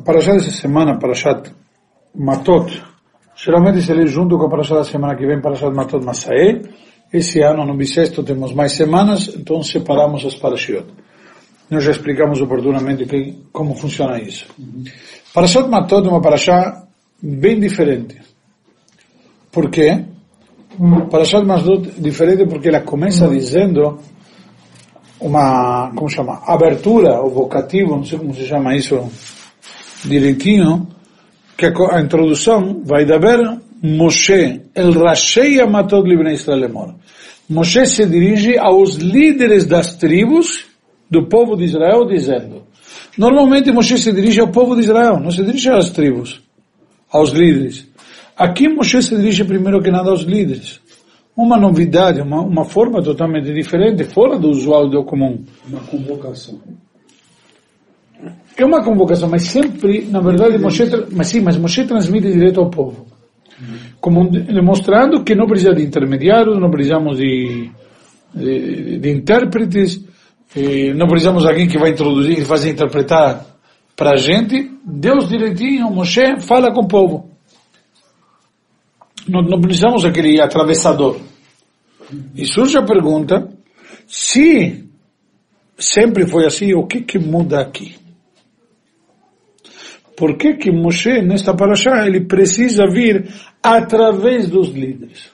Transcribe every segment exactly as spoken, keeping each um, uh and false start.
Parashat dessa semana, Parashat Matot, geralmente se lê junto com a Parashat da semana que vem, Parashat Matot Masaé. Esse ano, no bissexto, temos mais semanas, então separamos as Parashiot. Nós já explicamos oportunamente que, como funciona isso. Uhum. Parashat Matot é uma Parashat bem diferente. Por quê? Uhum. Parashat Matot é diferente porque ela começa uhum. dizendo uma, como chama? Abertura, ou vocativo, não sei como se chama isso direitinho, que a introdução vai dar Moshe, el Rashei Amatot Libnei Israel Emor. Moshe se dirige aos líderes das tribos do povo de Israel, dizendo, normalmente Moshe se dirige ao povo de Israel, não se dirige às tribos, aos líderes. Aqui Moshe se dirige primeiro que nada aos líderes. Uma novidade, uma, uma forma totalmente diferente, fora do usual do comum. Uma convocação. É uma convocação, mas sempre, na verdade, Moshe, mas sim, mas Moshe transmite direto ao povo. Como demonstrando que não precisa de intermediários, não precisamos de, de, de intérpretes, não precisamos de alguém que vai introduzir e fazer interpretar para a gente. Deus direitinho, Moshe, fala com o povo. Não, não precisamos daquele atravessador. E surge a pergunta, se sempre foi assim, o que que muda aqui? Por que que Moshe, nesta parashá, ele precisa vir através dos líderes?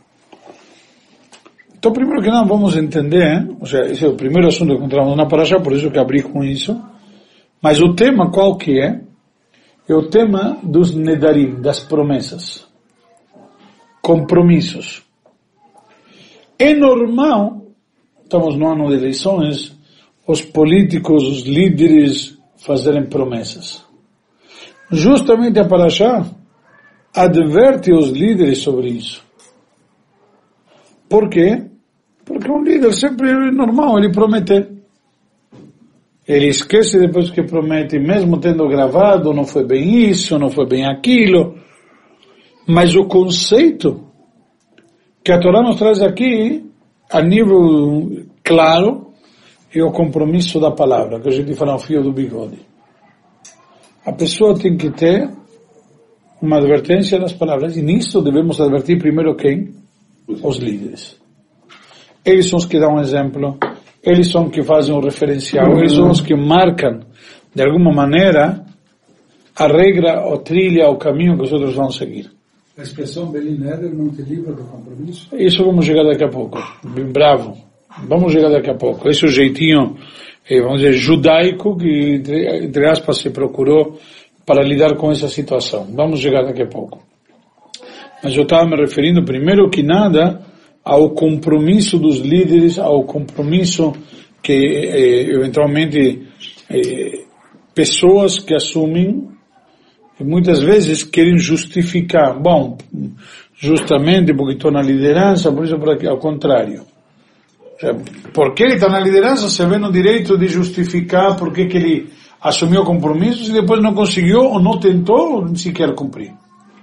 Então, primeiro que nada, vamos entender, hein? Ou seja, esse é o primeiro assunto que encontramos na parashá, por isso que abri com isso. Mas o tema qual que é? É o tema dos nedarim, das promessas. Compromissos. É normal, estamos no ano de eleições, os políticos, os líderes fazerem promessas. Justamente a Parashá adverte os líderes sobre isso. Por quê? Porque um líder sempre é normal, ele promete. Ele esquece depois que promete, mesmo tendo gravado, não foi bem isso, não foi bem aquilo. Mas o conceito que a Torá nos traz aqui, a nível claro, é o compromisso da palavra, que a gente fala no fio do bigode. A pessoa tem que ter uma advertência das palavras, e nisso devemos advertir primeiro quem? Os líderes. Eles são os que dão um exemplo, eles são os que fazem um referencial, eles são os que marcam, de alguma maneira, a regra, a trilha, o caminho que os outros vão seguir. A expressão Belin Neder não te livra do compromisso? Isso vamos chegar daqui a pouco. Bem bravo. Vamos chegar daqui a pouco. Esse é o jeitinho, vamos dizer, judaico que, entre, entre aspas, se procurou para lidar com essa situação. Vamos chegar daqui a pouco. Mas eu estava me referindo, primeiro que nada, ao compromisso dos líderes, ao compromisso que, eh, eventualmente, eh, pessoas que assumem, e muitas vezes querem justificar. Bom, justamente porque estou na liderança, por isso, por aqui, ao contrário. Porque ele está na liderança, se vê no direito de justificar por que ele assumiu compromissos e depois não conseguiu ou não tentou ou sequer cumprir.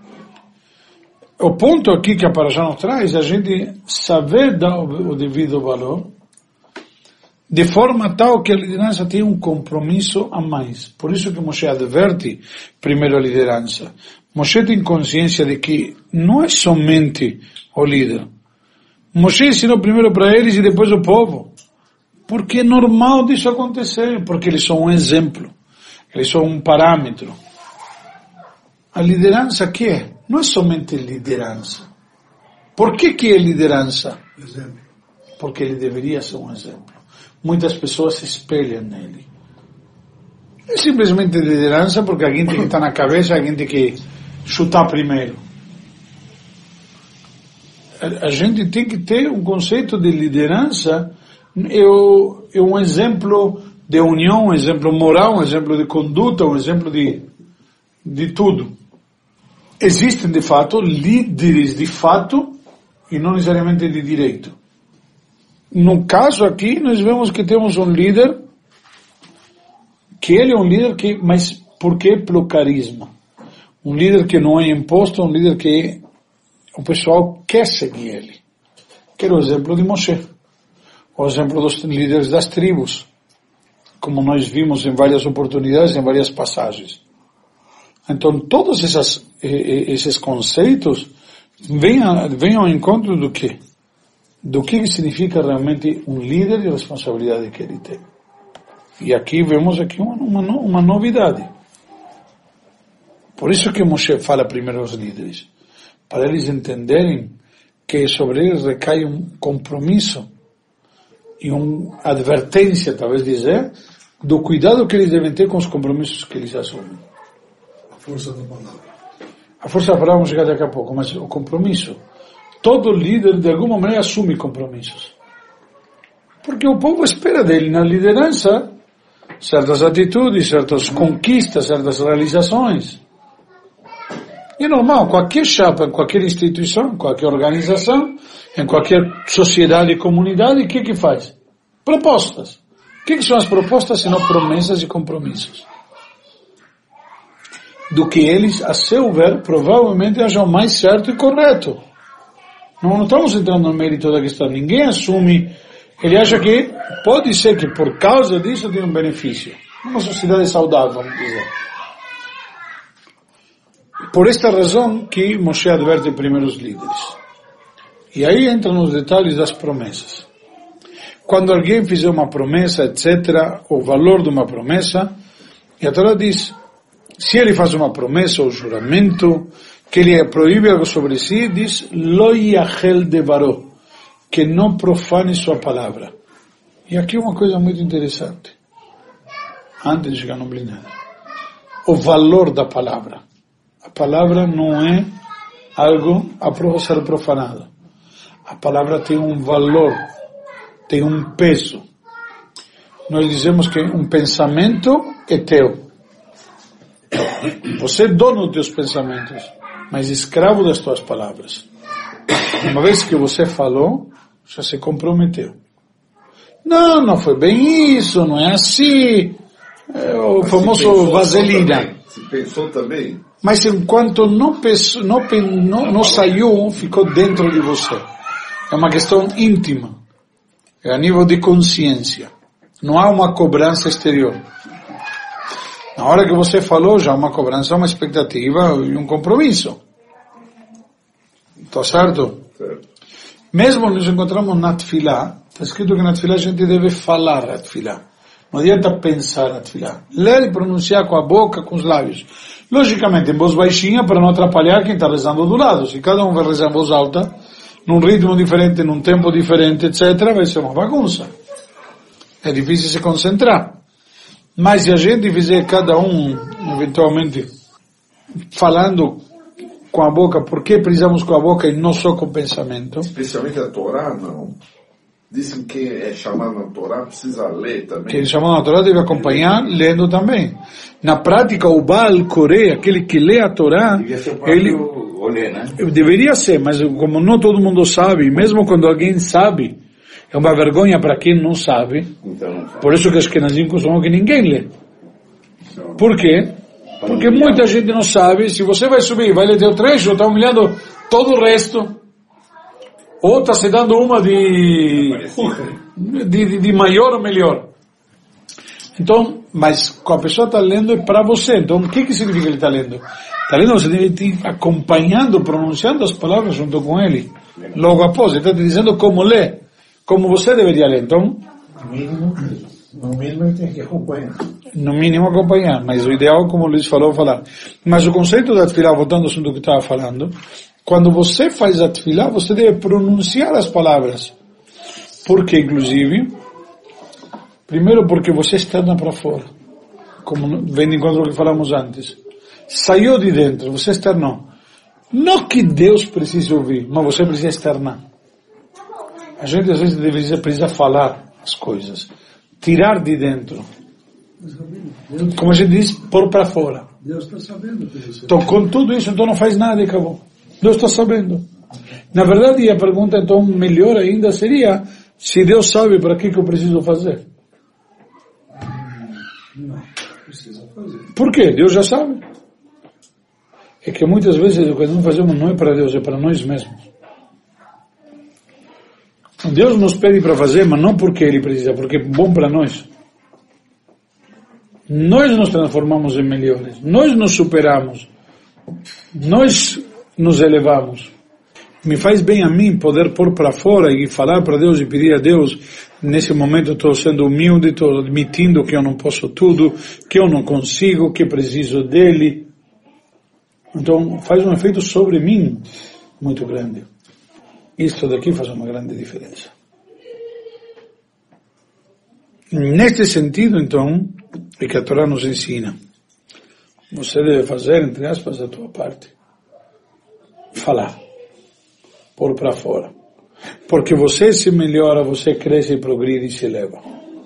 O ponto aqui que a Parashá nos traz é a gente saber dar o devido valor de forma tal que a liderança tenha um compromisso a mais. Por isso que Moshe adverte primeiro a liderança. Moshe tem consciência de que não é somente o líder. Moshe ensinou primeiro para eles e depois o povo. Porque é normal disso acontecer, porque eles são um exemplo, eles são um parâmetro. A liderança que é? Não é somente liderança. Por que que é liderança? Exemplo. Porque ele deveria ser um exemplo. Muitas pessoas se espelham nele. É simplesmente liderança porque alguém tem que estar na cabeça, alguém tem que chutar primeiro. A gente tem que ter um conceito de liderança, é um exemplo de união, um exemplo moral, um exemplo de conduta, um exemplo de, de tudo. Existem, de fato, líderes de fato e não necessariamente de direito. No caso aqui, nós vemos que temos um líder, que ele é um líder que, mas por quê? Pelo carisma. Um líder que não é imposto, um líder que o pessoal quer seguir ele. Que era o exemplo de Moshe. O exemplo dos líderes das tribos. Como nós vimos em várias oportunidades, em várias passagens. Então, todos essas, esses conceitos vêm, a, vêm ao encontro do quê? Do que significa realmente um líder e a responsabilidade que ele tem. E aqui vemos aqui uma, uma, uma novidade. Por isso que Moshe fala primeiro aos líderes, para eles entenderem que sobre eles recai um compromisso e uma advertência, talvez dizer, do cuidado que eles devem ter com os compromissos que eles assumem. Força da palavra. A força da palavra vamos chegar daqui a pouco, mas o compromisso. Todo líder, de alguma maneira, assume compromissos. Porque o povo espera dele na liderança certas atitudes, certas conquistas, certas realizações. E é normal, qualquer chapa, em qualquer instituição, qualquer organização, em qualquer sociedade e comunidade, o que que faz? Propostas. O que que são as propostas, senão promessas e compromissos? Do que eles, a seu ver, provavelmente acham mais certo e correto. Não, não estamos entrando no mérito da questão. Ninguém assume, ele acha que pode ser que por causa disso tenha um benefício. Uma sociedade saudável, vamos dizer. Por esta razão que Moshe adverte primeiro os líderes. E aí entram nos detalhes das promessas. Quando alguém fizer uma promessa, etcétera, o valor de uma promessa, e a Torá diz, se ele faz uma promessa ou juramento, que ele proíbe algo sobre si, diz, lo yachel devaro, que não profane sua palavra. E aqui uma coisa muito interessante, antes de chegar no Blined, o valor da palavra. A palavra não é algo a ser profanado. A palavra tem um valor, tem um peso. Nós dizemos que um pensamento é teu. Você é dono dos teus pensamentos, mas escravo das tuas palavras. Uma vez que você falou, já se comprometeu. Não, não foi bem isso, não é assim. É o mas famoso vaselina. Se pensou também? Mas enquanto não, pensou, não, não, não saiu, ficou dentro de você. É uma questão íntima. É a nível de consciência. Não há uma cobrança exterior. Na hora que você falou, já há uma cobrança, uma expectativa e um compromisso. Está certo? Certo. Mesmo nos encontramos na Tfilá, está escrito que na Tfilá a gente deve falar a Tfilá. Não adianta pensar a Tfilá. Ler e pronunciar com a boca, com os lábios. Logicamente, em voz baixinha, para não atrapalhar quem está rezando do lado. Se cada um vai rezar em voz alta, num ritmo diferente, num tempo diferente, etcétera, vai ser uma bagunça. É difícil se concentrar. Mas se a gente fizer cada um, eventualmente, falando com a boca, por que precisamos com a boca e não só com o pensamento? Especialmente a Torá, não. Dizem que é chamado na Torá precisa ler também. Quem é chamado na Torá deve acompanhar lendo também. Na prática, o Baal Koré, aquele que lê a Torá, devia ser o ele olê, né? Deveria ser, mas como não todo mundo sabe, mesmo quando alguém sabe, é uma vergonha para quem não sabe. Então, não sabe. Por isso que os Ashkenazim costumam que ninguém lê. Por quê? Porque muita gente não sabe. Se você vai subir, vai ler teu trecho, está humilhando todo o resto. Ou está se dando uma de, de, de maior ou melhor. Então, mas a pessoa está lendo é para você. Então, o que, que significa que ele está lendo? Está lendo, você deve estar acompanhando, pronunciando as palavras junto com ele. Logo após, ele está te dizendo como ler, como você deveria ler. Então, no mínimo, no mínimo ele tem que acompanhar. No mínimo acompanhar, mas o ideal, como o Luiz falou, falar. Mas o conceito da tefilá, voltando ao assunto que estava falando, quando você faz a tefilá, você deve pronunciar as palavras. Por quê, inclusive? Primeiro porque você externa para fora. Como vem de encontro ao que falamos antes. Saiu de dentro, você externou. Não que Deus precise ouvir, mas você precisa externar. A gente às vezes deveria, precisa falar as coisas. Tirar de dentro. Como a gente diz, pôr para fora. Deus está sabendo. Então, com tudo isso, então não faz nada e acabou. Deus está sabendo. Na verdade, a pergunta, então, melhor ainda seria, se Deus sabe, para que que eu preciso fazer? Não, precisa fazer. Por quê? Deus já sabe. É que muitas vezes o que nós fazemos não é para Deus, é para nós mesmos. Deus nos pede para fazer, mas não porque Ele precisa, porque é bom para nós. Nós nos transformamos em melhores, nós nos superamos, nós nos elevamos. Me faz bem a mim poder pôr para fora e falar para Deus e pedir a Deus, nesse momento estou sendo humilde, estou admitindo que eu não posso tudo, que eu não consigo, que preciso dele. Então faz um efeito sobre mim muito grande. Isso daqui faz uma grande diferença. Neste sentido, então, é que a Torá nos ensina. Você deve fazer, entre aspas, a tua parte. Falar. Pôr para fora. Porque você se melhora, você cresce, progride e se eleva.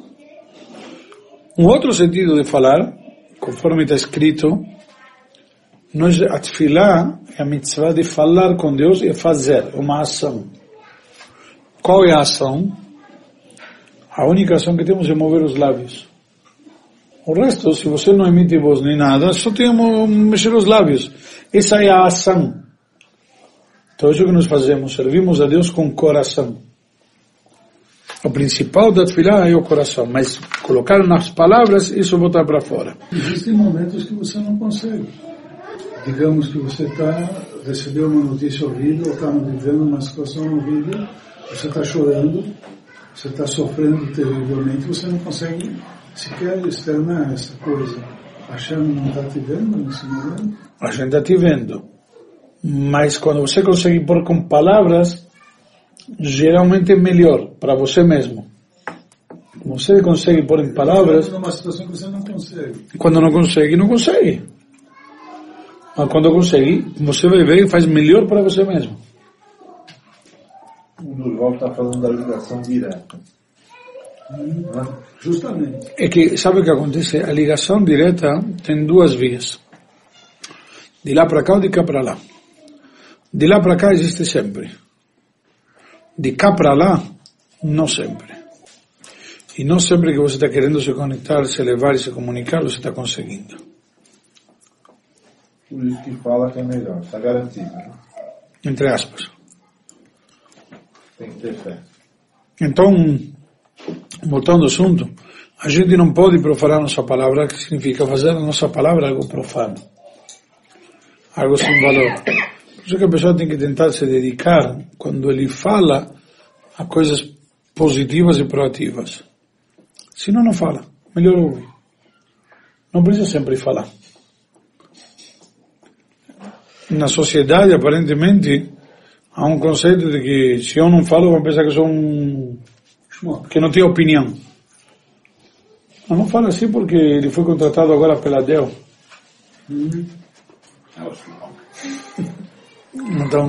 Um outro sentido de falar, conforme está escrito, nós, a tefilá é a mitzvah de falar com Deus e fazer uma ação. Qual é a ação? A única ação que temos é mover os lábios. O resto, se você não emite voz nem nada, só temos mexer os lábios. Essa é a ação. Então isso que nós fazemos, servimos a Deus com o coração. O principal da tefilá é o coração, mas colocar nas palavras, isso botar para fora. Existem momentos que você não consegue. Digamos que você tá, recebeu uma notícia horrível, ou está vivendo uma situação horrível, você está chorando, você está sofrendo terrivelmente, você não consegue sequer externar essa coisa. A Hashem não está te vendo nesse momento? A gente está te vendo. Mas quando você consegue pôr com palavras, geralmente é melhor para você mesmo. Você consegue pôr em palavras... Numa situação que você não consegue. Quando não consegue, não consegue. Mas quando consegue, você vai ver e faz melhor para você mesmo. O Durval está falando da ligação direta. Hum, justamente. É que, sabe o que acontece? A ligação direta tem duas vias. De lá para cá ou de cá para lá. De lá para cá existe sempre. De cá para lá, não sempre. E não sempre que você está querendo se conectar, se elevar e se comunicar, você está conseguindo. Por isso que fala que é melhor. Está garantido. Né? Entre aspas. Tem que ter fé. Então, voltando ao assunto, a gente não pode profanar a nossa palavra, que significa fazer a nossa palavra algo profano. Algo sem valor. Por isso que a pessoa tem que tentar se dedicar, quando ele fala, a coisas positivas e proativas. Se não, não fala. Melhor ouvir. Não precisa sempre falar. Na sociedade, aparentemente, há um conceito de que se eu não falo, vão pensar que sou um... que não tenho opinião. Eu não falo assim porque ele foi contratado agora pela Dell. Hum. Então,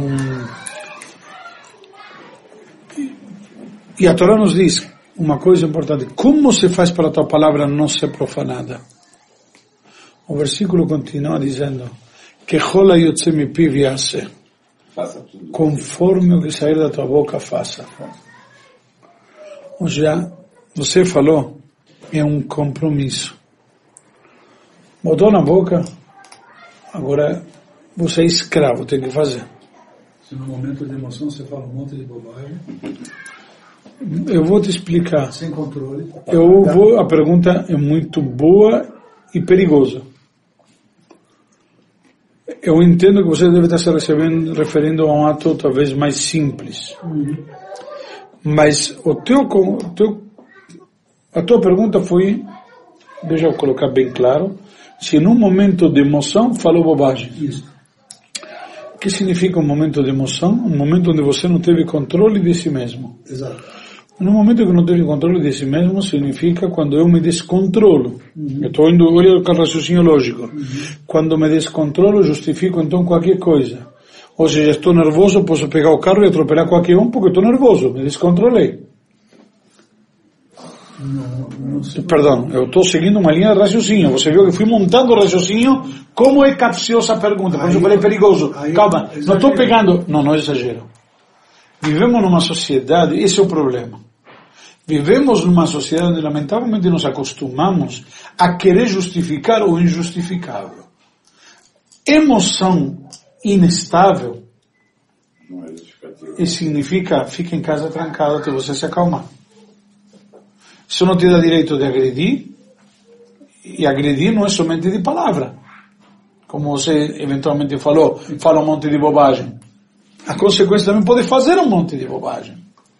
e a Torá nos diz uma coisa importante: como se faz para a tua palavra não ser profanada? O versículo continua dizendo que chola yotze mipiv yaseh, conforme o que sair da tua boca faça. Ou seja, você falou, é um compromisso. Botou na boca, agora você é escravo, tem que fazer. Se no momento de emoção você fala um monte de bobagem. Eu vou te explicar. Sem controle. Eu vou, a pergunta é muito boa e perigosa. Eu entendo que você deve estar se recebendo, referindo a um ato talvez mais simples. Uhum. Mas o teu, o teu, a tua pergunta foi, deixa eu colocar bem claro, se num momento de emoção falou bobagem. Isso. O que significa um momento de emoção? Um momento onde você não teve controle de si mesmo. Exato. No momento que não teve controle de si mesmo, significa quando eu me descontrolo. Uhum. Eu estou indo, olha o raciocínio lógico. Uhum. Quando me descontrolo, justifico então qualquer coisa. Ou seja, estou nervoso, posso pegar o carro e atropelar qualquer um porque estou nervoso, me descontrolei. Não, não sei. Perdão, eu estou seguindo uma linha de raciocínio. Você viu que fui montando o raciocínio. Como é capciosa a pergunta? Por isso eu falei perigoso. Calma, não estou pegando... Não, não é exagero. Vivemos numa sociedade, esse é o problema. Vivemos numa sociedade onde lamentavelmente nos acostumamos a querer justificar o injustificável. Emoção inestável e significa fica em casa trancado até você se acalmar. Isso não te dá direito de agredir e agredir não é somente de palavra. Como você eventualmente falou, fala um monte de bobagem. A consequência também pode fazer um monte de bobagem.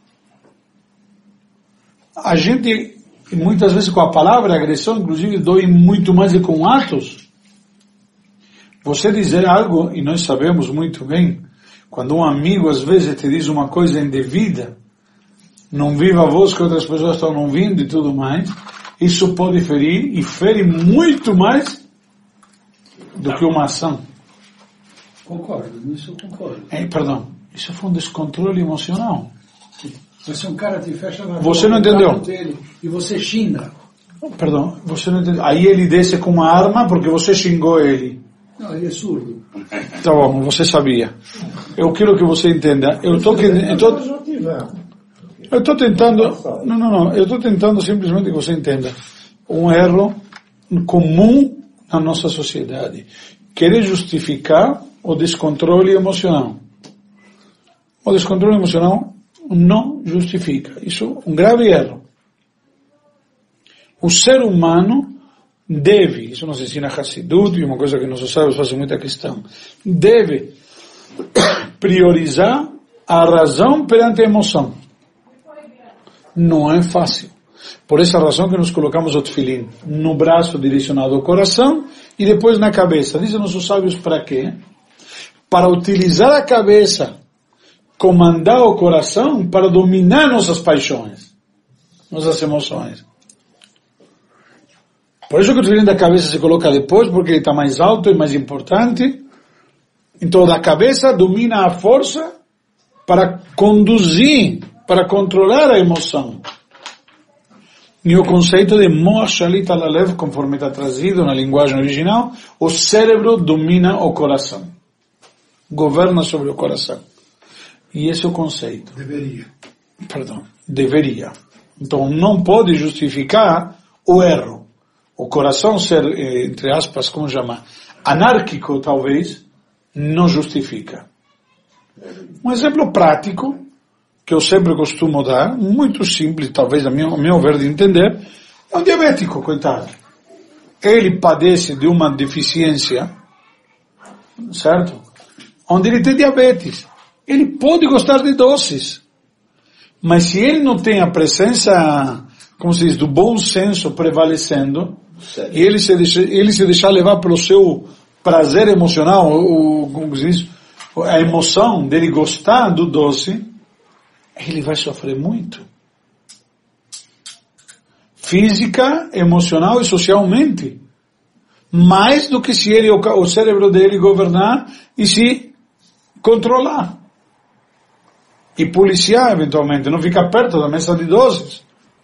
A gente, muitas vezes com a palavra, a agressão, inclusive, dói muito mais do que com atos. Você dizer algo, e nós sabemos muito bem, quando um amigo às vezes te diz uma coisa indevida, não viva a voz que outras pessoas estão ouvindo e tudo mais, isso pode ferir, e fere muito mais do que uma ação. Concordo, nisso eu concordo. É, perdão, isso foi um descontrole emocional. Mas se um cara te fecha na Você não entendeu? Dele, e você xinga. Perdão, você não entendeu. Aí ele desce com uma arma porque você xingou ele. Não, ele é surdo. Tá bom, você sabia. Eu quero que você entenda. Eu estou eu estou tentando. Não, não, não. Eu estou tentando simplesmente que você entenda um erro comum na nossa sociedade. Querer justificar o descontrole emocional. O descontrole emocional não justifica. Isso é um grave erro. O ser humano deve, isso nos ensina Hassidut, e uma coisa que nossos sábios fazem muita questão, deve priorizar a razão perante a emoção. Não é fácil. Por essa razão que nós colocamos o tefilim no braço direcionado ao coração e depois na cabeça. Dizem nossos sábios para quê? Para utilizar a cabeça, comandar o coração para dominar nossas paixões, nossas emoções. Por isso que o tefilim da cabeça se coloca depois, porque ele está mais alto e mais importante. Então, da cabeça domina a força para conduzir, para controlar a emoção. E o conceito de Moach Shalit al Halev, conforme está trazido na linguagem original, o cérebro domina o coração. Governa sobre o coração. E esse é o conceito. Deveria. Perdão, deveria. Então, não pode justificar o erro. O coração ser, entre aspas, como chama, anárquico, talvez, não justifica. Um exemplo prático, que eu sempre costumo dar, muito simples, talvez a meu, a meu ver de entender, é um diabético, coitado. Ele padece de uma deficiência, certo? Onde ele tem diabetes. Ele pode gostar de doces, mas se ele não tem a presença, como se diz, do bom senso prevalecendo, e ele se, deixa, ele se deixar levar pelo seu prazer emocional, o, como se diz, a emoção dele gostar do doce, ele vai sofrer muito. Física, emocional e socialmente. Mais do que se ele, o, o cérebro dele governar e se controlar. E policiar, eventualmente, não ficar perto da mesa de doces.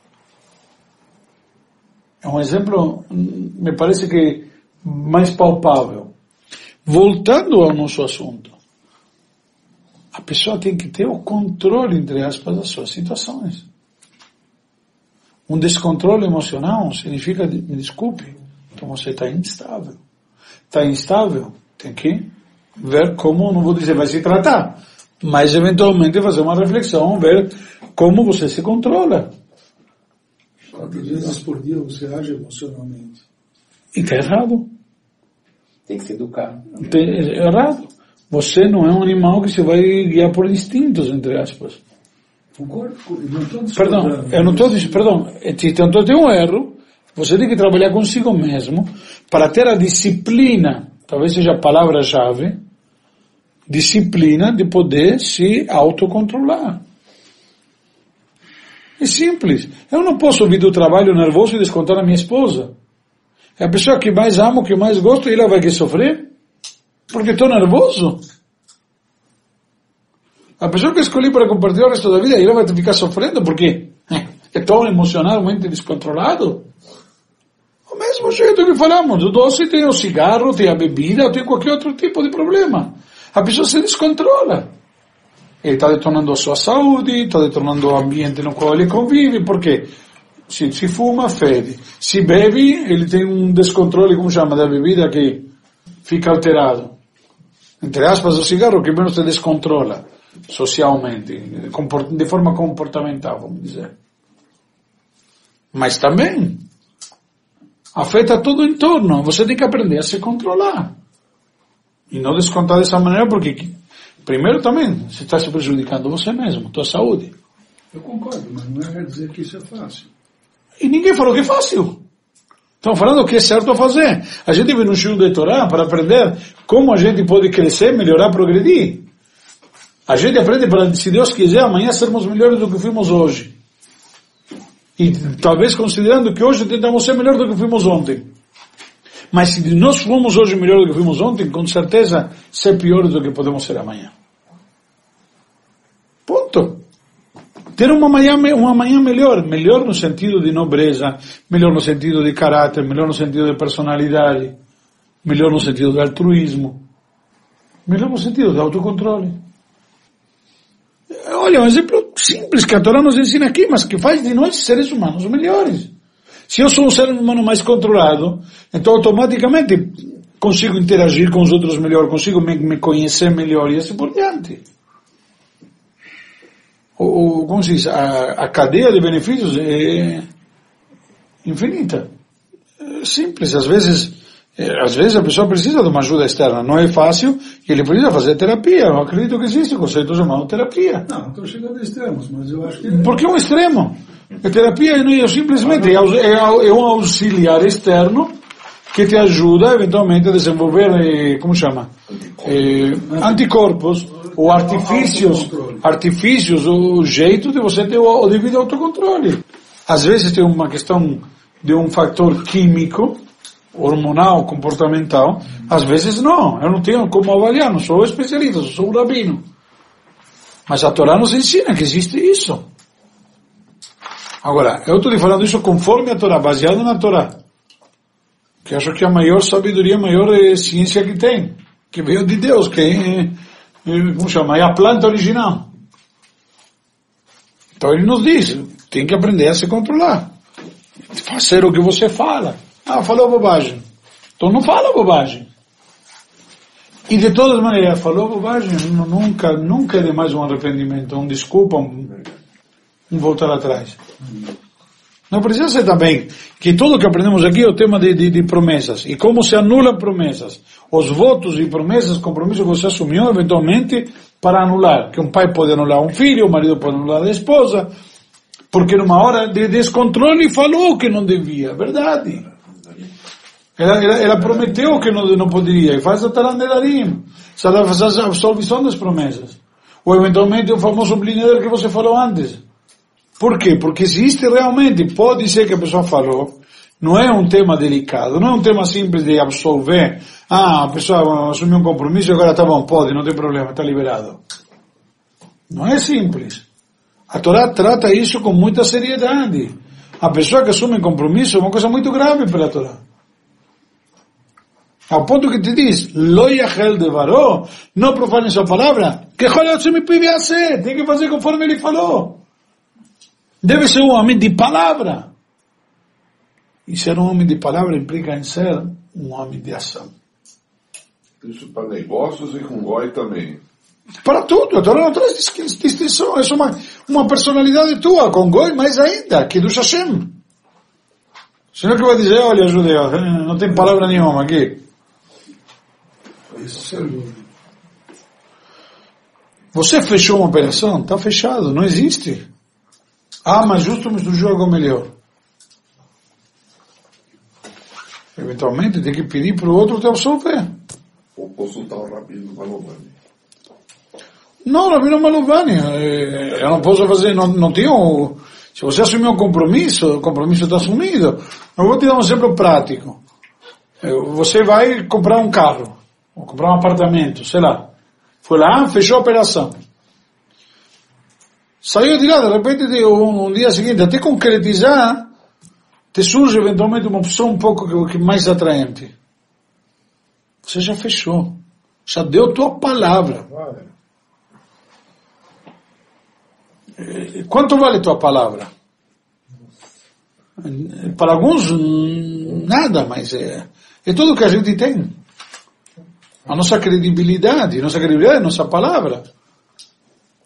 É um exemplo, me parece que mais palpável. Voltando ao nosso assunto, a pessoa tem que ter o controle, entre aspas, das suas situações. Um descontrole emocional significa, me desculpe, então você está instável. Está instável, tem que ver como, não vou dizer vai se tratar, mas eventualmente fazer uma reflexão, ver como você se controla. Quantas vezes por dia você age emocionalmente? E está errado. Tem que se educar. É errado. Você não é um animal que se vai guiar por instintos, entre aspas. Concordo. Não estou Perdão, eu não estou dizendo, perdão, então tem um erro, você tem que trabalhar consigo mesmo para ter a disciplina, talvez seja a palavra-chave, disciplina de poder se autocontrolar. É simples. Eu não posso vir do trabalho nervoso e descontar a minha esposa. É a pessoa que mais amo, que mais gosto, e ela vai que sofrer? Porque estou nervoso. A pessoa que escolhi para compartilhar o resto da vida, ela vai ficar sofrendo porque estou emocionalmente descontrolado. O mesmo jeito que falamos, do doce tem o cigarro, tem a bebida, tem qualquer outro tipo de problema. A pessoa se descontrola. Ele está detonando a sua saúde, está detonando o ambiente no qual ele convive, porque se, se fuma, fede. Se bebe, ele tem um descontrole, como chama, da bebida que fica alterado. Entre aspas, o cigarro que menos se descontrola socialmente, de forma comportamental, vamos dizer. Mas também, afeta todo o entorno. Você tem que aprender a se controlar. E não descontar dessa maneira, porque, primeiro também, você está se prejudicando você mesmo, tua saúde. Eu concordo, mas não é dizer que isso é fácil. E ninguém falou que é fácil. Estão falando o que é certo a fazer. A gente vem no Shiur de Torá para aprender como a gente pode crescer, melhorar, progredir. A gente aprende para, se Deus quiser, amanhã sermos melhores do que fomos hoje. E talvez considerando que hoje tentamos ser melhor do que fomos ontem. Mas se nós fomos hoje melhor do que fomos ontem, com certeza ser piores do que podemos ser amanhã. Ponto. Ter uma manhã, uma manhã melhor, melhor no sentido de nobreza, melhor no sentido de caráter, melhor no sentido de personalidade, melhor no sentido de altruísmo, melhor no sentido de autocontrole. Olha, um exemplo simples que a Torá nos ensina aqui, mas que faz de nós seres humanos melhores. Se eu sou um ser humano mais controlado, então automaticamente consigo interagir com os outros melhor, consigo me, me conhecer melhor e assim por diante. O, como se diz, a, a cadeia de benefícios é infinita. É simples, às vezes, é, às vezes a pessoa precisa de uma ajuda externa, não é fácil, e ele precisa fazer terapia. Eu acredito que existe o conceito chamado terapia. Não, estou chegando a extremos, mas eu acho que... Por que um extremo? A terapia é simplesmente é, é, é um auxiliar externo que te ajuda eventualmente a desenvolver, como chama? Eh, anticorpos, ou artifícios, artifícios, o jeito de você ter o, o devido autocontrole. Às vezes tem uma questão de um fator químico, hormonal, comportamental, às vezes não, eu não tenho como avaliar, não sou especialista, sou um rabino. Mas a Torá nos ensina que existe isso. Agora, eu estou te falando isso conforme a Torá, baseado na Torá. Que acho que é a maior sabedoria, a maior é, ciência que tem, que veio de Deus, que é, é, como chama, é a planta original. Então ele nos diz, tem que aprender a se controlar, fazer o que você fala. Ah, falou bobagem, então não fala bobagem. E de todas maneiras, falou bobagem, nunca, nunca é demais um arrependimento, um desculpa, um, um voltar atrás. Não precisa ser também que tudo que aprendemos aqui é o tema de, de, de promessas. E como se anulam promessas. Os votos e promessas, compromissos que você assumiu eventualmente para anular. Que um pai pode anular um filho, o marido pode anular a esposa. Porque numa hora de descontrole falou que não devia. Verdade. Ela, ela, ela prometeu que não, não poderia. E faz a tarandedarim. Faz a absolvição das promessas. Ou eventualmente o famoso blinder que você falou antes. Por quê? Porque existe realmente, pode ser que a pessoa falou, não é um tema delicado, não é um tema simples de absolver, ah, a pessoa assumiu um compromisso e agora tá bom, pode, não tem problema, está liberado. Não é simples. A Torá trata isso com muita seriedade. A pessoa que assume compromisso é uma coisa muito grave pela Torá. Ao ponto que te diz, lo yachel devaró, não profane sua palavra, que tem que fazer conforme ele falou. Deve ser um homem de palavra. E ser um homem de palavra implica em ser um homem de ação. Isso para negócios e com goi também. Para tudo. A Torá não traz distinção. É uma, uma personalidade tua, com goi mais ainda, que do Hashem. Senão que vai dizer, olha, judeu, não tem palavra nenhuma aqui. Isso é dúvida. Você fechou uma operação? Está fechado, não existe. Ah, mas justo me surgiu algo melhor. Eventualmente tem que pedir para o outro te absolver. Ou consultar o Rabino Malovani. Não, Rabino Malovani, eu não posso fazer, não, não tenho, se você assumiu um compromisso, o compromisso está assumido. Eu vou te dar um exemplo prático. Você vai comprar um carro, ou comprar um apartamento, sei lá. Foi lá, fechou a operação. Saiu de lá, de repente, um, um dia seguinte, até concretizar, te surge eventualmente uma opção um pouco que, que mais atraente. Você já fechou. Já deu tua palavra. Quanto vale tua palavra? Para alguns, nada, mas é, é tudo que a gente tem. A nossa credibilidade, a nossa credibilidade é a nossa palavra.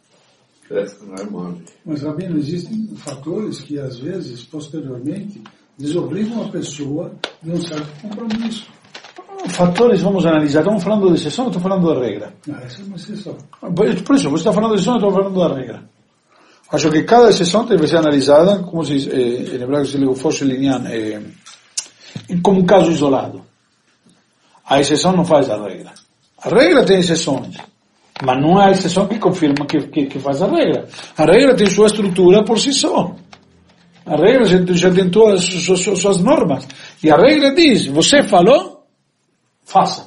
Mas, Rabino, existem fatores que, às vezes, posteriormente, desobrigam a pessoa de um certo compromisso. Fatores vamos analisar. Estamos falando de exceção ou estou falando da regra? Não, essa é uma exceção. Por isso, você está falando de exceção ou estou falando da regra? Acho que cada exceção deve ser analisada, como se diz, eh, em hebraico se diz, fosse linear, eh, como um caso isolado. A exceção não faz a regra. A regra tem exceções, mas não é a exceção que confirma que, que, que faz a regra. A regra tem sua estrutura por si só. A regra já, já tem todas as suas, suas normas. E a regra diz, você falou, faça.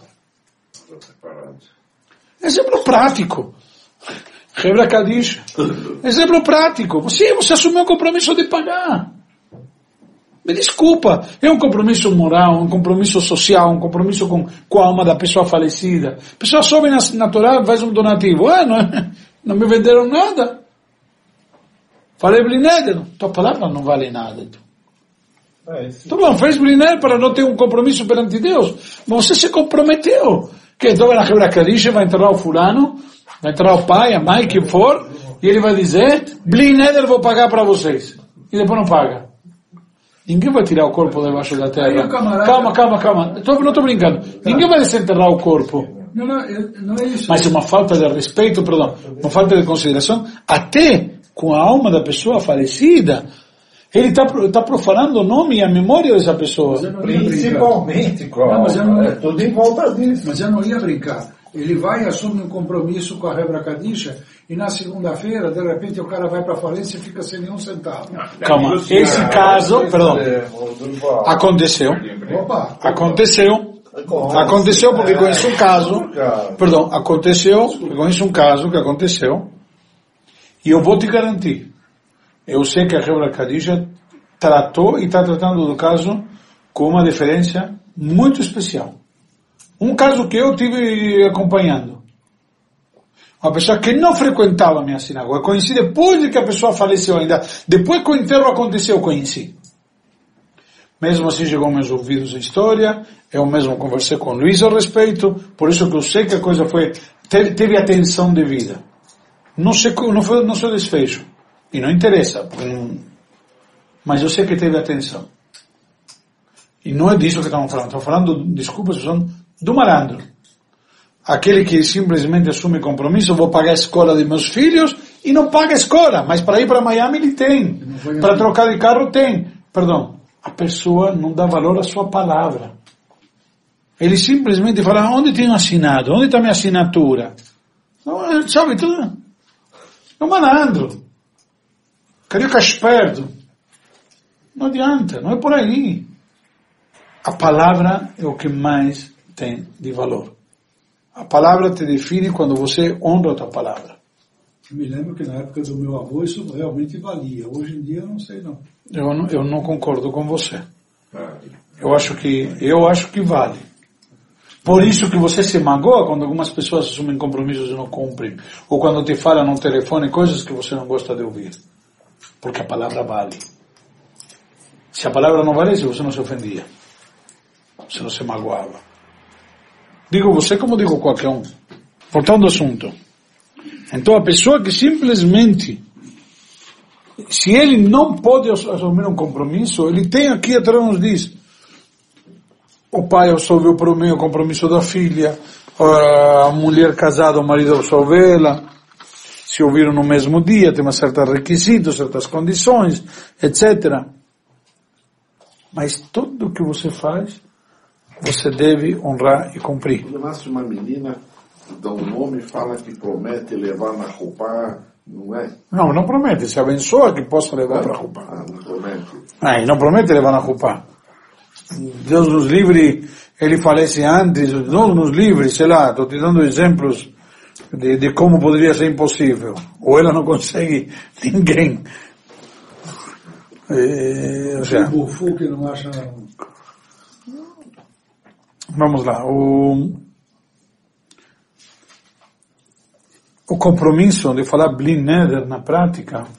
Exemplo prático. Hebra Kadish. Exemplo prático. Você, você assumiu o compromisso de pagar. Me desculpa. É um compromisso moral, um compromisso social, um compromisso com, com a alma da pessoa falecida. A pessoa sobe na, na Torá, faz um donativo. Ah, não, não me venderam nada. Falei blinéder. Tua palavra não vale nada. É, então, bom, fez blinéder para não ter um compromisso perante Deus. Mas você se comprometeu. Que então na Hebra Kadish vai enterrar o fulano, vai entrar o pai, a mãe, quem for, e ele vai dizer, blinéder vou pagar para vocês. E depois não paga. Ninguém vai tirar o corpo debaixo da terra. Camarada... Calma, calma, calma. Tô, não estou brincando. Tá. Ninguém vai desenterrar o corpo. Não, não, não é isso. Mas é uma falta de respeito, perdão, uma falta de consideração, até com a alma da pessoa falecida. Ele está tá profanando o nome e a memória dessa pessoa. Principalmente, claro. Mas eu não, é tudo em volta disso. Mas eu não ia brincar. Ele vai e assume um compromisso com a Hebra Kadish e na segunda-feira, de repente, o cara vai para a falência e fica sem nenhum centavo. Calma, esse caso, perdão, aconteceu. Opa, aconteceu. Aconteceu porque conheço um caso, perdão, aconteceu, conheço um caso que aconteceu e eu vou te garantir. Eu sei que a Hebra Kadish tratou e está tratando do caso com uma diferença muito especial. Um caso que eu tive acompanhando. Uma pessoa que não frequentava a minha sinagoga. Eu conheci depois de que a pessoa faleceu ainda. Depois que o enterro aconteceu, eu conheci. Mesmo assim chegou aos meus ouvidos a história. Eu mesmo conversei com o Luiz a respeito. Por isso que eu sei que a coisa foi... Teve, teve atenção devida. Não sei, não foi, não sei desfecho. E não interessa. Não, mas eu sei que teve atenção. E não é disso que estamos falando. Estamos falando, desculpa, são do malandro. Aquele que simplesmente assume compromisso, vou pagar a escola de meus filhos, e não paga a escola, mas para ir para Miami ele tem. Para trocar de carro tem. Perdão, a pessoa não dá valor à sua palavra. Ele simplesmente fala, onde tenho assinado? Onde está minha assinatura? Não, sabe, tudo. É um malandro. Carioca esperto. Não adianta, não é por aí. A palavra é o que mais tem de valor. A palavra te define quando você honra a tua palavra. Eu me lembro que na época do meu avô isso realmente valia. Hoje em dia eu não sei não. Eu não, eu não concordo com você. Eu acho que, eu acho que vale. Por isso que você se magoa quando algumas pessoas assumem compromissos e não cumprem. Ou quando te falam no telefone coisas que você não gosta de ouvir. Porque a palavra vale. Se a palavra não valesse, você não se ofendia. Você não se magoava. Digo você como digo qualquer um. Voltando ao assunto. Então a pessoa que simplesmente, se ele não pode assumir um compromisso, ele tem aqui atrás nos diz, o pai absolveu para o meio compromisso da filha, a mulher casada, o marido absolveu-la, se ouviram no mesmo dia, tem certos requisitos, certas condições, etcétera. Mas tudo que você faz, você deve honrar e cumprir. Quando nasce uma menina, dá um nome e fala que promete levar na roupa, não é? Não, não promete, se abençoa que possa levar para a roupa. Ah, não promete. Ah, e não promete levar na roupa. Deus nos livre, ele falece antes, Deus nos livre, sei lá, estou te dando exemplos de, de como poderia ser impossível. Ou ela não consegue ninguém. É, ou seja, o que não acha... Vamos lá. O, o compromisso de falar Bli Neder na prática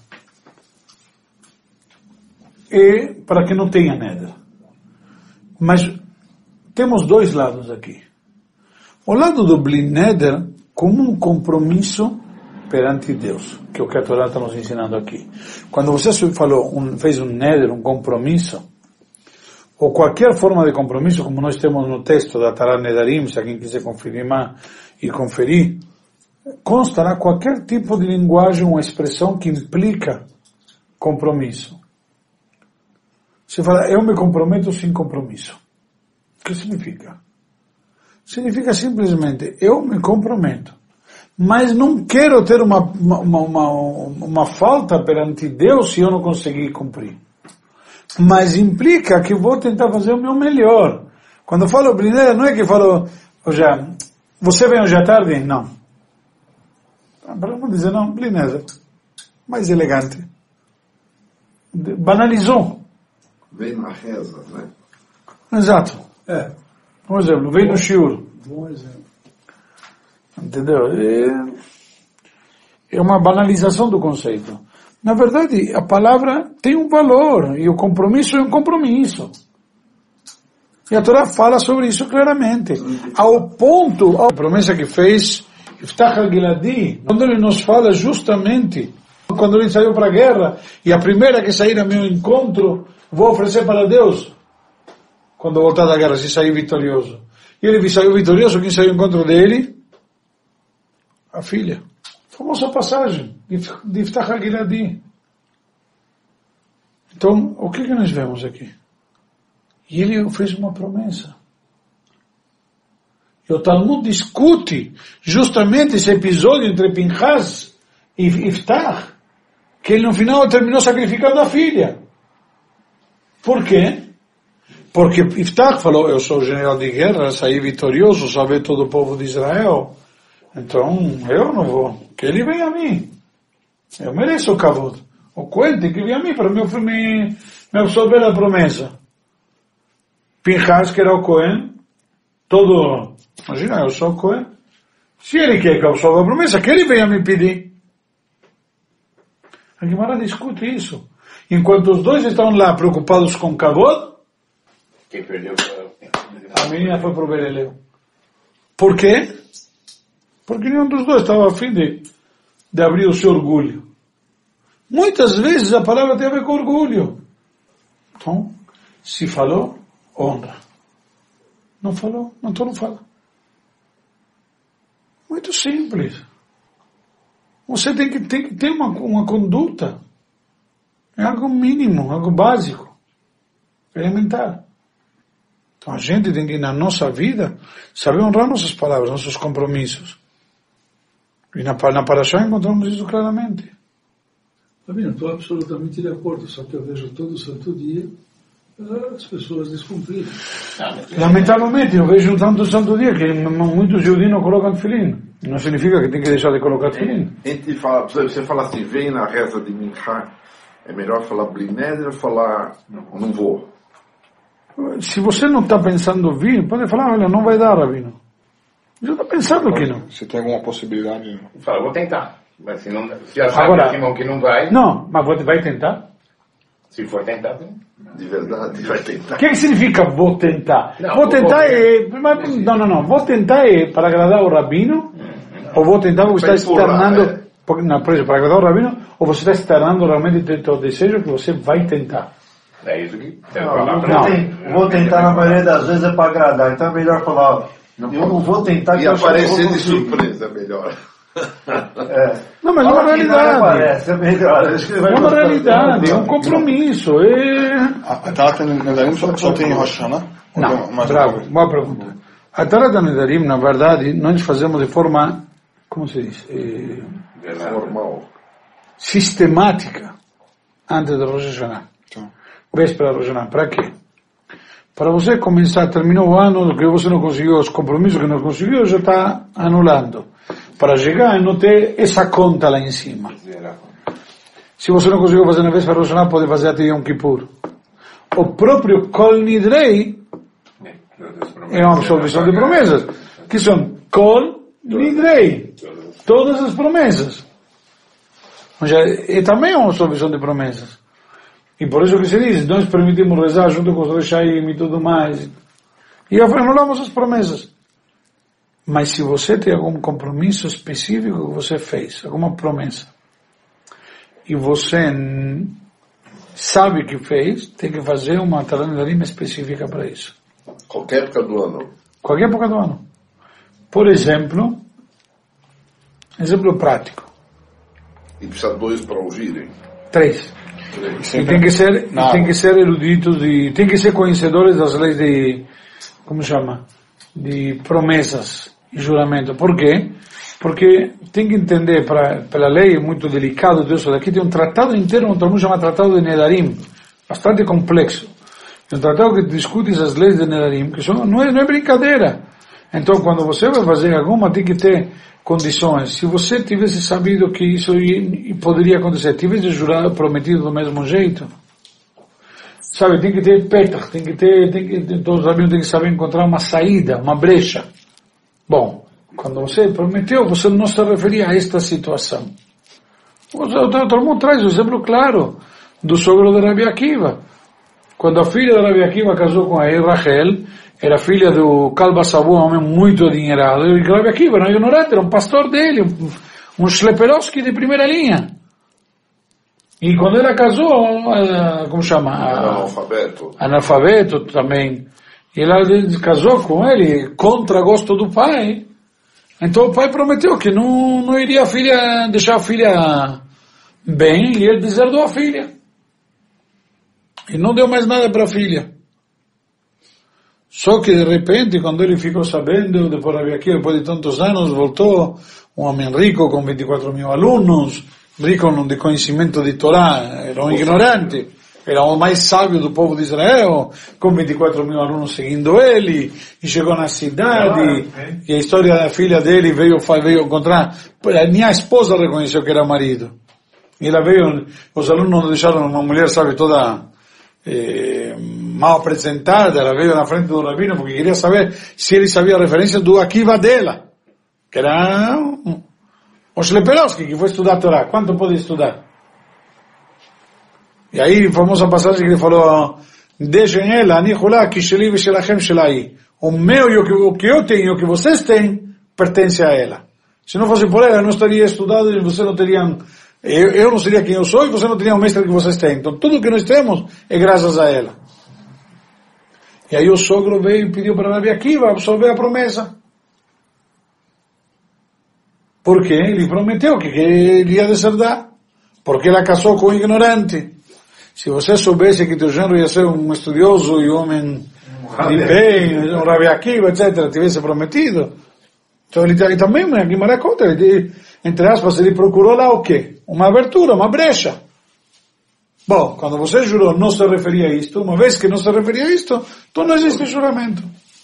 é para que não tenha Neder. Mas temos dois lados aqui. O lado do Bli Neder como um compromisso perante Deus, que é o que a Torá está nos ensinando aqui. Quando você falou, um, fez um Neder, um compromisso, ou qualquer forma de compromisso, como nós temos no texto da Atarat Nedarim, se alguém quiser confirmar e conferir, constará qualquer tipo de linguagem ou expressão que implica compromisso. Você fala, eu me comprometo sem compromisso. O que significa? Significa simplesmente, eu me comprometo, mas não quero ter uma, uma, uma, uma falta perante Deus se eu não conseguir cumprir. Mas implica que vou tentar fazer o meu melhor. Quando eu falo brincadeira, não é que eu falo, já, você vem hoje à tarde? Não. Para não dizer não, brincadeira. Mais elegante. Banalizou. Vem na reza, né? Exato. É. Por exemplo, vem no shiur. Bom exemplo. Entendeu? É, é uma banalização do conceito. Na verdade, a palavra tem um valor, e o compromisso é um compromisso. E a Torá fala sobre isso claramente. Ao ponto, a promessa que fez Iftach al-Giladi, quando ele nos fala justamente, quando ele saiu para a guerra, e a primeira que sair a meu encontro, vou oferecer para Deus, quando voltar da guerra, se sair vitorioso. E ele saiu vitorioso, quem saiu ao encontro dele? A filha. Famosa passagem de Iftach al-Giladi. Então, o que que nós vemos aqui? E ele fez uma promessa. E o Talmud discute justamente esse episódio entre Pinchas e Iftach, que ele no final terminou sacrificando a filha. Por quê? Porque Iftach falou, eu sou general de guerra, saí vitorioso, salvei todo o povo de Israel. Então, eu não vou. Que ele venha a mim. Eu mereço o kavod. O Cohen que venha a mim para me, me, me absorver a promessa. Pinchas, que era o Cohen, todo... Imagina, eu sou o Cohen. Se ele quer que eu absorva a promessa, que ele venha me pedir. A Guimara discute isso. Enquanto os dois estão lá preocupados com kavod, quem perdeu a menina foi pro Bereleu. Por quê? Porque nenhum dos dois estava a fim de, de abrir o seu orgulho. Muitas vezes a palavra tem a ver com orgulho. Então, se falou, honra. Não falou, não, então não fala. Muito simples. Você tem que, tem que ter uma, uma conduta. É algo mínimo, algo básico. Elementar. Então a gente tem que, na nossa vida, saber honrar nossas palavras, nossos compromissos. E na, na Parashá encontramos isso claramente. Também estou absolutamente de acordo, só que eu vejo todo santo dia as pessoas descumprindo. Lamentavelmente, eu vejo tanto santo dia que muitos judeus não colocam tefilim. Não significa que tem que deixar de colocar tefilim. Entre fala, você fala assim, vem na reza de Minchá, é melhor falar Blineder ou falar não vou? Se você não está pensando vir, pode falar, olha, não vai dar, Rabino. Já está pensando que não. Se tem alguma possibilidade. Fala, vou tentar. Mas se, não, se achar Agora, que, que não vai... Não, mas vai tentar? Se for tentar, de verdade, vai tentar. O que, que significa vou tentar? Não, vou tentar vou, é... Mas, não, não, não. Vou tentar é para agradar o Rabino, hum, ou vou tentar porque está externando... É. Porque, não, por exemplo, para agradar o Rabino, ou você está externando realmente o teu desejo que você vai tentar. É isso que... Não, não, vou, ten, vou tentar na maioria das vezes é para agradar, então é melhor falar... Não, eu não vou tentar... E aparecer de surpresa é melhor. É. Não, mas é uma realidade. Aparece, é melhor. É uma realidade, é um compromisso. É... A Tarat Nedarim só, só tem Rosh Hashanah? Não, mais bravo, boa pergunta. A Tarat Nedarim, na verdade, nós fazemos de forma, como se diz? É... Normal. Sistemática, antes do Rosh Hashanah. Então. Véspera do Rosh Hashanah. Para quê? Para você começar, terminou o ano, que você não conseguiu, os compromissos que não conseguiu, já está anulando. Para chegar e não ter essa conta lá em cima. Se você não conseguiu fazer na véspera do Rosh Hashanah, pode fazer até Yom Kippur. O próprio Kol Nidrei é uma absolvição de promessas, que são Kol Nidrei, todas as promessas. É também uma absolvição de promessas. E por isso que se diz, nós permitimos rezar junto com os Rechaim e tudo mais. E anulamos as promessas. Mas se você tem algum compromisso específico que você fez, alguma promessa, e você sabe que fez, tem que fazer uma Atalat Nedarim específica para isso. Qualquer época do ano. Qualquer época do ano. Por exemplo, exemplo prático. E precisa dois para ouvirem? Três. Três. E tem que ser, e tem que ser eruditos e tem que ser conhecedores das leis de, como chama, de promessas e juramento. Por quê? Porque tem que entender, para pela lei é muito delicado isso daqui, tem um tratado inteiro, um Talmud chama Tratado de Nedarim, bastante complexo. É um tratado que discute as leis de Nedarim, que são, não, é, não é brincadeira. Então, quando você vai fazer alguma, tem que ter condições. Se você tivesse sabido que isso poderia acontecer, tivesse jurado, prometido do mesmo jeito, sabe, tem que ter petach, tem que ter, tem que, todos os rabinos têm que saber encontrar uma saída, uma brecha. Bom, quando você prometeu, você não se referia a esta situação. Todo mundo traz o exemplo claro do sogro de Rabi Akiva. Quando a filha de Rabi Akiva casou com a Rachel, era filha do Kalba Sabu, um homem muito adinheirado, e Rabi Akiva era um ignorante, era um pastor dele, um, um Shleperovski de primeira linha. E quando ela casou, como chama? Analfabeto. Analfabeto também. E ela casou com ele contra gosto do pai. Então o pai prometeu que não, não iria a filha, deixar a filha bem, e ele deserdou a filha. E não deu mais nada para a filha. Só que de repente, quando ele ficou sabendo, depois de aqui, depois de tantos anos, voltou um homem rico com vinte e quatro mil alunos, rico de conhecimento de Torá, era um ignorante, era o mais sábio do povo de Israel, com vinte e quatro mil alunos seguindo ele, e chegou na cidade, e a história da filha dele veio, veio encontrar, minha esposa reconheceu que era marido. E ela veio, os alunos não deixaram uma mulher, sabe, toda eh, mal apresentada, ela veio na frente do rabino, porque queria saber se ele sabia a referência do Akiva dela, que era o Shleperovski, que foi estudar a Torá. Quanto pode estudar? E aí, a famosa passagem que ele falou, deixem ela, Anihulá, Kisheli Veshelachem Shelai. O meu e o que eu tenho e o que vocês têm, pertence a ela. Se não fosse por ela, eu não estaria estudado e vocês não teriam, eu, eu não seria quem eu sou e vocês não teriam o mestre que vocês têm. Então, tudo que nós temos é graças a ela. E aí o sogro veio e pediu para Rabi Akiva absorver a promessa. Porque ele prometeu que ele ia deserdar. Porque ela casou com um ignorante. Se você soubesse que teu genro ia ser um estudioso e um homem de bem, um Rabi Akiva, etcétera, tivesse prometido. Então ele, ele também, aqui em Maracota, ele, entre aspas, ele procurou lá o quê? Uma abertura, uma brecha. Bom, quando você jurou não se referia a isto, uma vez que não se referia a isto, então não existe juramento.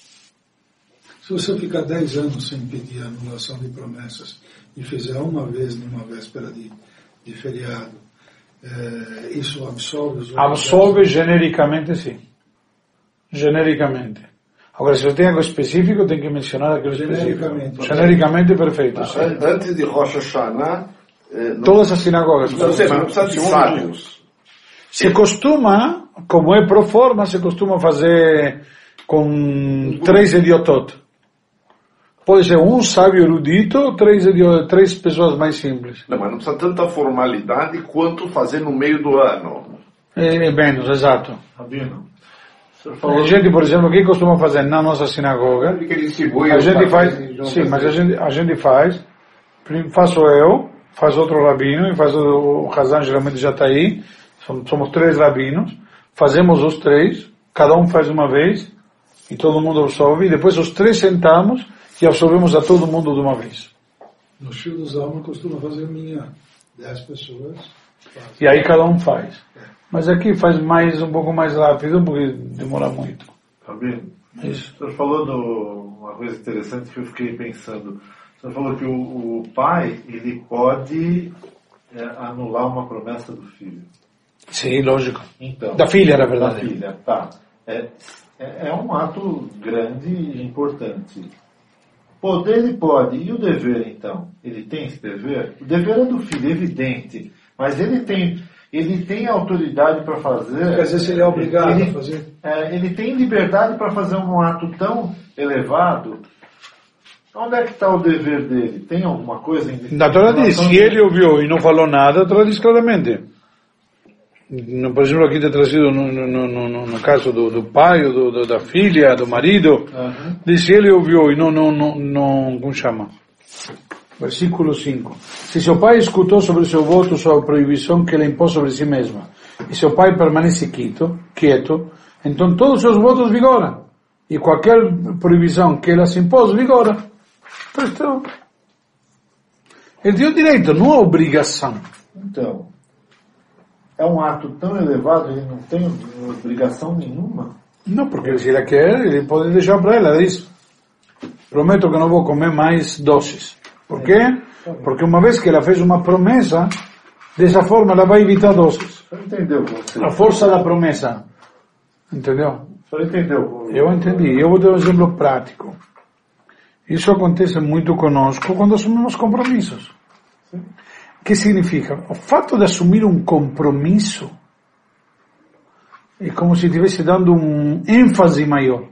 Se você ficar dez anos sem pedir a anulação de promessas e fizer uma vez numa véspera de, de feriado, é, isso absorve os outros? Absorve dez? Genericamente, sim. Genericamente. Agora, se você tem algo específico, tem que mencionar aquilo genericamente. específico. Genericamente, perfeito. Sim. Antes de Rosh Hashanah, eh, todas as sinagogas. Não precisa, não precisa de sábios. Se costuma, como é pro forma, se costuma fazer com três idiotot. Pode ser um sábio erudito, três, três pessoas mais simples. Não, mas não precisa tanta formalidade quanto fazer no meio do ano. É, é menos, exato. Rabino, a gente, por exemplo, o que costuma fazer na nossa sinagoga? A gente faz, sim, mas a gente, a gente faz, faço eu, faz outro rabino, e faz o, o Hazan, geralmente já está aí, somos, somos três rabinos, fazemos os três, cada um faz uma vez, e todo mundo absorve, e depois os três sentamos, e absorvemos a todo mundo de uma vez. No Shio dos Alma costuma fazer minha, dez pessoas. Faz. E aí cada um faz. Mas aqui faz mais, um pouco mais rápido, porque demora muito. Rabino, Isso. o senhor falou de uma coisa interessante que eu fiquei pensando. O senhor falou que o, o pai, ele pode é, anular uma promessa do filho. Sim, lógico. Então, da filha, na verdade. Da filha, tá. É, é, é um ato grande e importante. Poder ele pode, e o dever então? Ele tem esse dever? O dever é do filho, é evidente, mas ele tem, ele tem autoridade para fazer... Quer dizer, se ele é obrigado ele, a fazer? É, ele tem liberdade para fazer um ato tão elevado. Onde é que está o dever dele? Tem alguma coisa? Em Na Torá diz, se ele ouviu e não falou nada, a Torá diz claramente. no, por exemplo, aqui está trazido no, no, no, no caso do, do pai, do, do, da filha, do marido, uhum. Diz, ele ouviu e não, não, não, não, como chama? Versículo cinco. Se seu pai escutou sobre seu voto, sua proibição que ele impôs sobre si mesma, e seu pai permanece quieto, quieto, então todos os seus votos vigoram, e qualquer proibição que ela se impôs vigora. Então, ele tem o direito, não a obrigação. Então, é um ato tão elevado, ele não tem obrigação nenhuma? Não, porque se ela quer, ele pode deixar para ela, diz, prometo que não vou comer mais doces. Por quê? Porque uma vez que ela fez uma promessa, dessa forma ela vai evitar doces. Você entendeu? Você... A força da promessa. Entendeu? Você entendeu? Eu entendi. Eu vou dar um exemplo prático. Isso acontece muito conosco quando assumimos compromissos. Sim. O que significa? O fato de assumir um compromisso é como se estivesse dando um ênfase maior.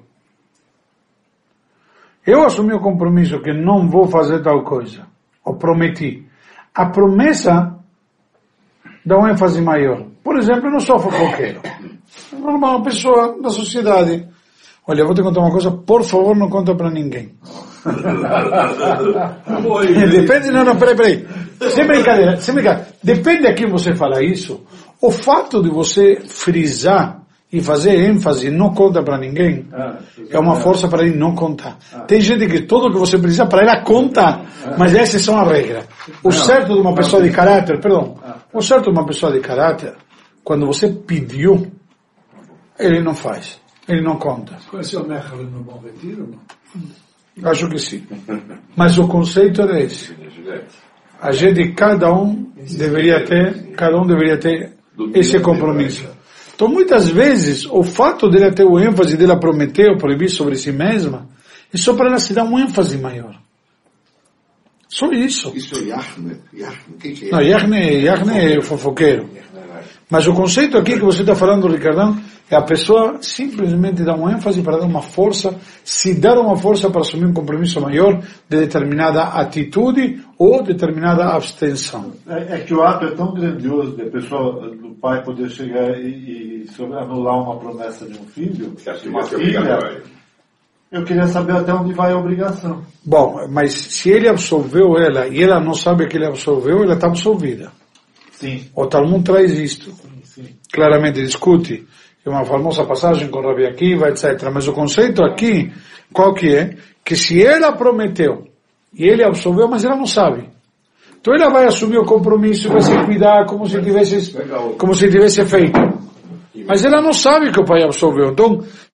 Eu assumi o compromisso que não vou fazer tal coisa. Ou prometi. A promessa dá um ênfase maior. Por exemplo, eu não sou fofoqueiro. Normal, uma pessoa da sociedade. Olha, eu vou te contar uma coisa, por favor, não conta para ninguém. Depende, não, não, peraí, peraí. Sem brincadeira, sem brincadeira. Depende a quem você fala isso. O fato de você frisar e fazer ênfase, não conta para ninguém, ah, é uma força para ele não contar. Ah. Tem gente que tudo que você precisa para ela contar, ah. Mas essas são as regras. O não, certo de uma pessoa não. de caráter, perdão, ah. o certo de uma pessoa de caráter, quando você pediu, ele não faz, ele não conta. Conheceu o Merkel no Bom Retiro? Acho que sim. Mas o conceito era esse. A gente, cada um deveria ter, cada um deveria ter esse compromisso. Então, muitas vezes, o fato dela ter o ênfase, dela prometer ou proibir sobre si mesma, é só para ela se dar um ênfase maior. Só isso. Isso é Yahne. O que é? Não, Yahne, Yahne é fofoqueiro. Mas o conceito aqui que você está falando, Ricardão, é a pessoa simplesmente dar um ênfase para dar uma força, se dar uma força para assumir um compromisso maior de determinada atitude ou determinada abstenção. É, é que o ato é tão grandioso de a pessoa, do pai poder chegar e, e anular uma promessa de um filho, de uma filha. Eu queria saber até onde vai a obrigação. Bom, mas se ele absolveu ela e ela não sabe que ele absolveu, ela está absolvida. Sim. O Talmud traz isto. Sim, sim. Claramente discute. É uma famosa passagem com Rabi Akiva, etcétera. Mas o conceito aqui, qual que é? Que se ela prometeu e ele absolveu, mas ela não sabe. Então ela vai assumir o compromisso e vai se cuidar como se tivesse, como se tivesse feito. Mas ela não sabe que o pai absolveu. Então,